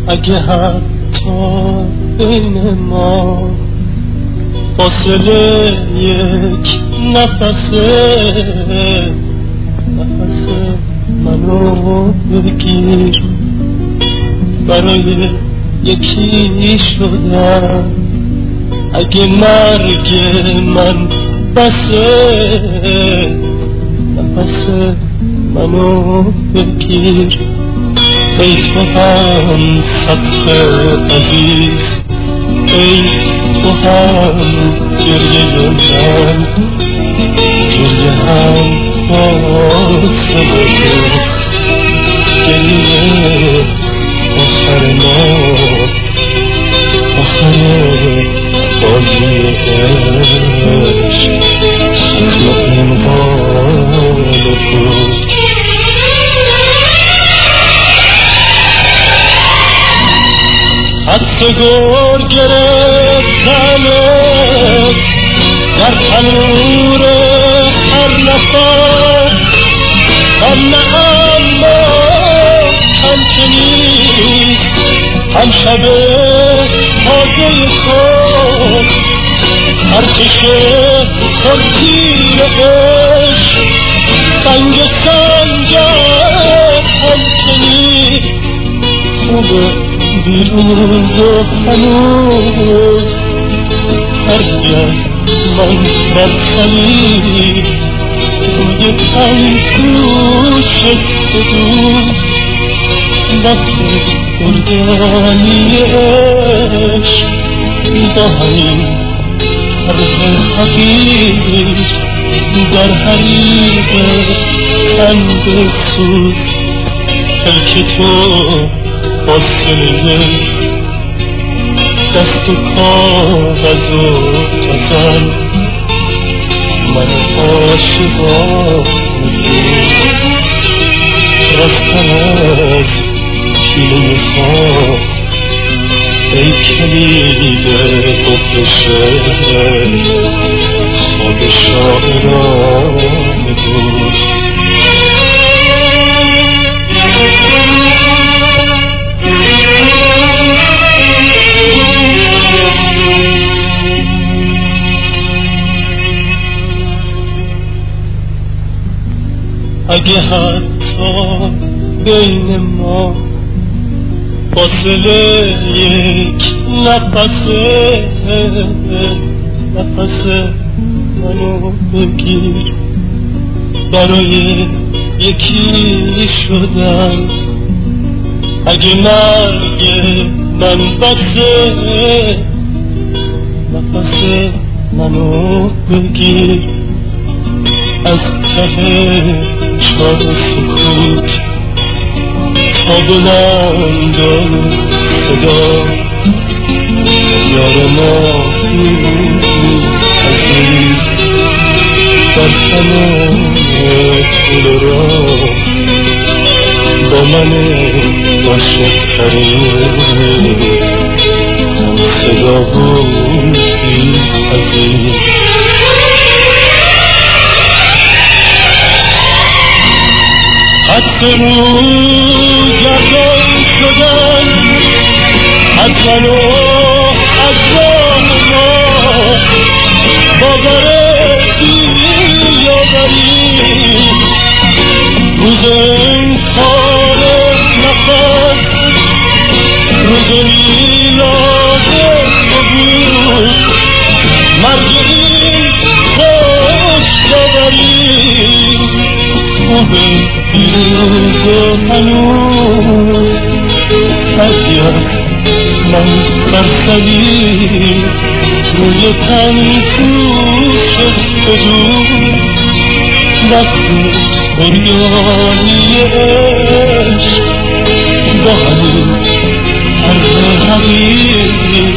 اگه حتی بین ما فاصله یک نفسه منو بگیر، برای یکی شدم. اگه مرگ من بسه، نفس منو بگیر. ای تو هم سطح عزیز، ای تو هم گریه من، گریه هم فاصله گریه آخر ما، آخر بازی عشق مقبال تو. حدس گور گرفتمه در تنور هر نفس، اما همچنین هم شب تازه تو، هر کشه ترکیر عشق سنگ سنگه همچنین خوبه بیروز و هنوز. هرگه من برخلی روی پنکوش دوست، دست گرگانی عشق با همین حرف حقیق در حریق خنده سوز. ترک تو فاصله دست و کاغذ و غزل، من عاشقا رفتم از کینه خواب. ای کلید قفل شعر خواب شاعران بود. اگه حتی بین ما فاصله یک نفسه، نفس منو بگیر، برای یکی شدن. اگه مرگ من بسه، نفس منو بگیر. از ته شاد سکوت تا بلند صدا، یار ما عزیز در تمام طول راه با من عاشق ترین صدا بودی عزیز. حد رو گردان شدن از من و از راه ما، باور بیاوری روز انکار نفس، روز میلاد تو بود. مرگ این خوش باوری خوبه بیروز و هنوز. هرگه من برخلی روی تن پوش تو دور، دست بریانی عشق با همین حرف حقیقی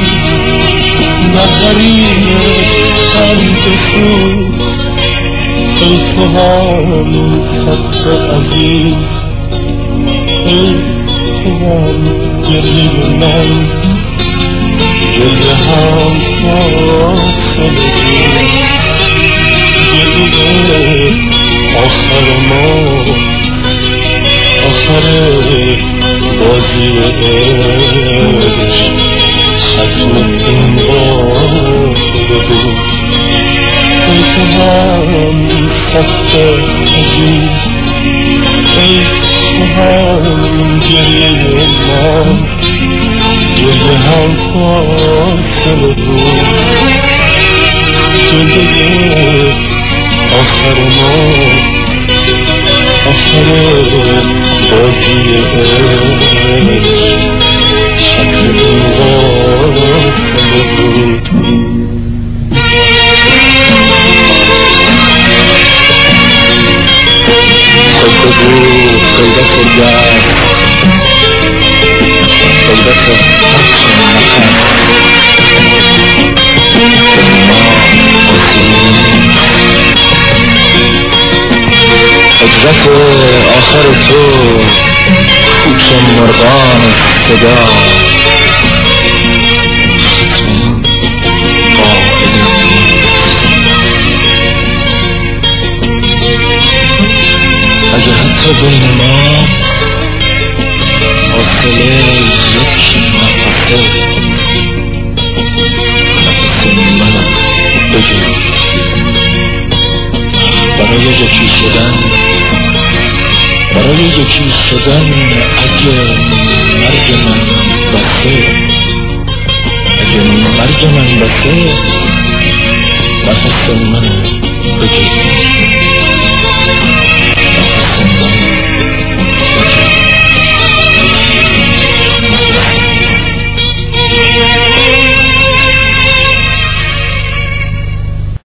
نظرین سنگ سوز. ای تو هم سطح عزیز، ای تو هم گریه من، گریه هم فاصله گریه آخر ما، آخر بازی عشق. هم فاصله بود جلوی آخر ما آخر بازی شکل مواصله بود خود بود قیدت گرد قیدت بخش نفس اجرت آخر تو کوچ مرغان صدا اگه حتی بین ما فاصله یک نفسه نفس منم بگیر برای یکی شدن اگه مرگ من بسه نفس منو بگیر